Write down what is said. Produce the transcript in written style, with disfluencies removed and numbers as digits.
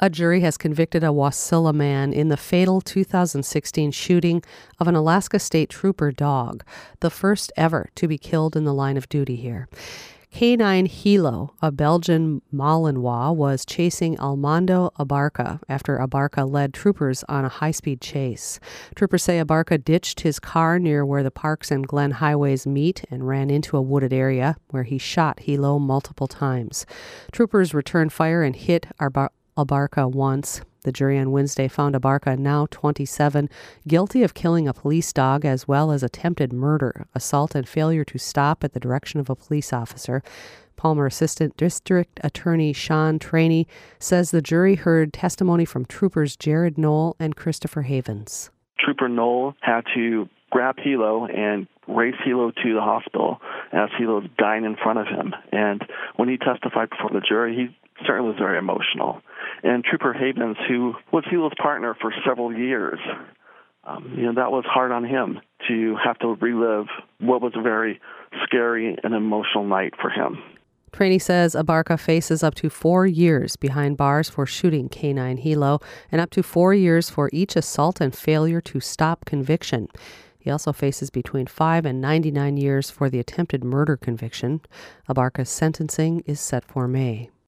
A jury has convicted a Wasilla man in the fatal 2016 shooting of an Alaska State Trooper dog, the first ever to be killed in the line of duty here. K9 Hilo, a Belgian Malinois, was chasing Armando Abarca after Abarca led troopers on a high-speed chase. Troopers say Abarca ditched his car near where the Parks and Glen highways meet and ran into a wooded area where he shot Hilo multiple times. Troopers returned fire and hit Abarca once. The jury on Wednesday found Abarca, now 27, guilty of killing a police dog as well as attempted murder, assault, and failure to stop at the direction of a police officer. Palmer Assistant District Attorney Sean Traney says the jury heard testimony from troopers Jared Knoll and Christopher Havens. Trooper Knoll had to grab Hilo and race Hilo to the hospital as Hilo was dying in front of him. And when he testified before the jury, he certainly was very emotional. And Trooper Havens, who was Hilo's partner for several years, that was hard on him to have to relive what was a very scary and emotional night for him. Traney says Abarca faces up to 4 years behind bars for shooting K9 Hilo and up to 4 years for each assault and failure to stop conviction. He also faces between 5 and 99 years for the attempted murder conviction. Abarca's sentencing is set for May.